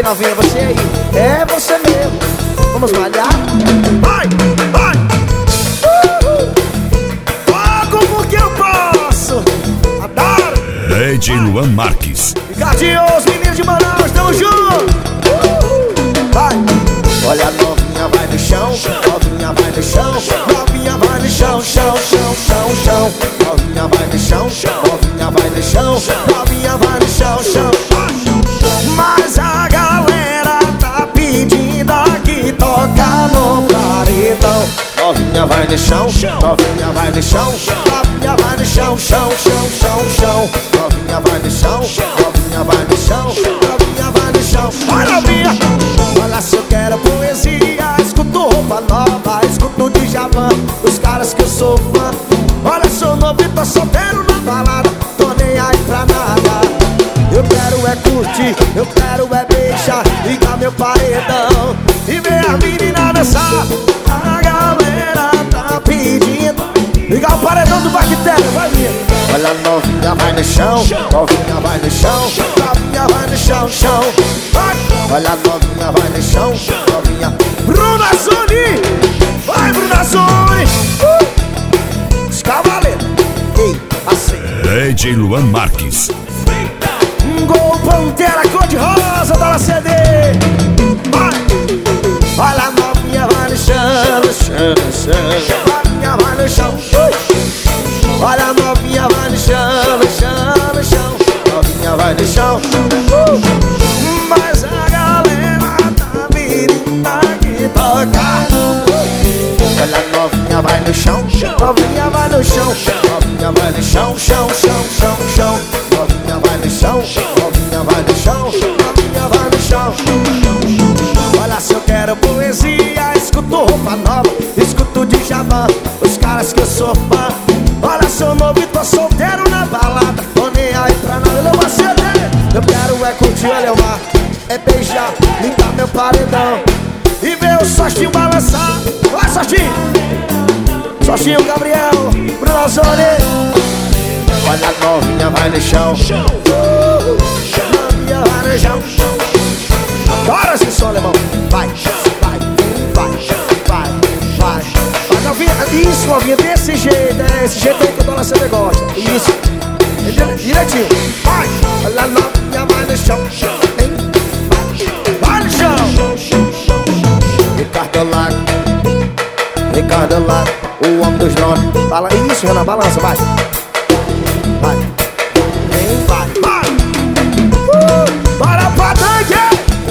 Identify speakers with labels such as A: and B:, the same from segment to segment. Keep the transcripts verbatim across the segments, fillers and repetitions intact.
A: novinha, você aí. É você mesmo. Vamos malhar? Vai, vai. Uhul. Logo porque eu posso. Adoro.
B: D J Luan Marques.
A: Ricardinho, os meninos de Manaus, tamo junto. Uhul. Vai. Olha a novinha, vai no chão. Novinha, vai no chão. Novinha, vai no chão, chão, chão, chão, chão. Novinha, vai no chão. Novinha, vai no chão. Novinha, vai no chão, chão. Mas a galera tá pedindo aqui tocar no paredão. Novinha, vai no chão. Novinha, vai no chão. Novinha, vai no chão, chão, chão, chão, chão. Novinha, vai no chão. Novinha, vai no chão. Novinha, vai no chão. Vai, novinha. Olha se eu quero poesia, escuto roupa nova, escuto Djavan, os caras que eu sou fã. Olha, sou novo e tô solteiro na balada, tô nem aí pra nada. Eu quero é curtir, eu quero é beijar, ligar meu paredão e ver a menina dançar. A galera tá pedindo, ligar o paredão do Bactéria, vai vir. Olha, novinha vai no chão, novinha vai no chão, novinha vai no chão, chão. Vai. Olha, novinha vai no chão, novinha. Bruna Zoni, vai Bruna Zoni. Uh. Os cavaleiros, ei, assim.
B: D J Luan Marques.
A: Gol Pantera cor de rosa da C D. Vai. Olha, a novinha vai no chão, no chão, no chão. Novinha vai no chão. Uh. Olha, a novinha vai no chão, no chão, no chão. Novinha vai no chão. Uh. Mas a galera tá vindo aqui tocar. Olha, a novinha vai no chão, novinha vai no chão. Novinha vai no chão, chão, chão, chão, chão. Novinha vai no chão, novinha vai no chão. Novinha vai no chão. Olha, se eu quero poesia, escuto roupa nova, escuto Djavan, os caras que eu sou fã. Olha, sou novo e tô solteiro na balada, tô nem aí pra nada, eu não vou ser dele. Eu quero é curtir, olha o mar, é beijar, limpar meu paredão e ver o Sostinho balançar. Vai, Sostinho! Sostinho, Gabriel, Bruna Zoni. Olha, a novinha vai no chão. Uh, novinha vai no chão. Bora esse som, alemão. Vai, vai, vai, vai, vai. Vai, novinha, isso, novinha, desse jeito. É esse jeito aí que o Dona C D gosta. Isso, direitinho. Vai, olha, a novinha vai no chão. Vai no chão. Ricardo Lago, Ricardo Lago, o homem dos drones. Fala isso, Renan, balança, vai. Vai, vem, vai, vai. Uh, bora pra tanque.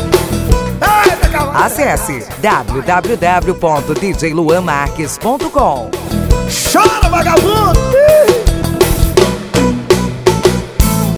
C: Acesse w w w ponto d j luan marques ponto com.
A: Chora, vagabundo.